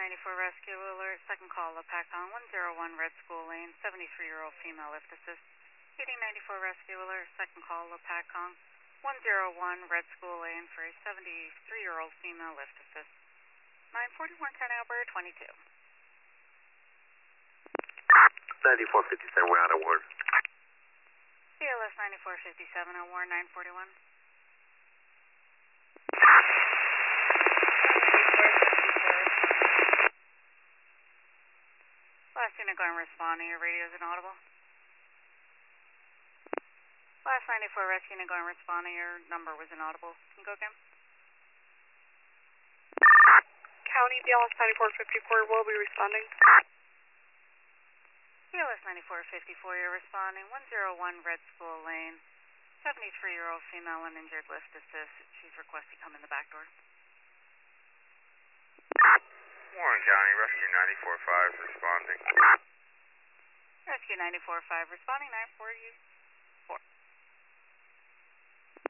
94 Rescue Alert, second call, LaPacon, 101 Red School Lane, 73-year-old female lift assist. 1894 Rescue Alert, second call, LaPacon, 101 Red School Lane for a 73-year-old female lift assist. 941 10 Albert 22. 9457, we're out of word. CLS 9457, award 941. Last unit going responding, your radio is inaudible. Last 94 rescue unit going responding, your number was inaudible. Can you go again? County BLS 9454 will be responding. BLS 9454, you're responding. 101 Red School Lane, 73-year-old female uninjured lift assist. She's requesting come in the back door. Warren County, Rescue 94-5 responding. Rescue 94-5 responding, 940.